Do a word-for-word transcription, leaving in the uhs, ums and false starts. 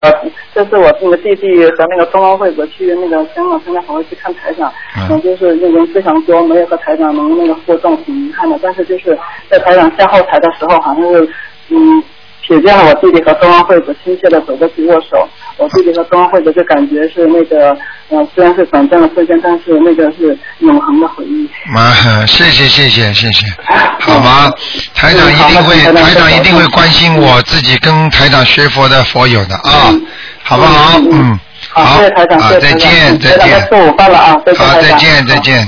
呃，这是我那个弟弟和那个冬奥会我去那个香港参加好会去看台长，嗯，嗯就是那人非常多，没有和台长能那个互动，挺遗憾的。但是就是在台长下后台的时候，好像是嗯瞥见了我弟弟和冬奥会我亲切的走过去握手。我弟弟和冬奥会的就感觉是那个呃虽然是短暂的瞬间，但是那个是永恒的回忆。 啊，谢谢谢谢谢谢，好吗？台长一定会，嗯、台长一定会关心我自己跟台长学佛的佛友的啊，嗯、好不好？嗯， 好，谢谢台长，谢谢台长， 再见再见， 吃午饭了啊，再见， 好，再见再见。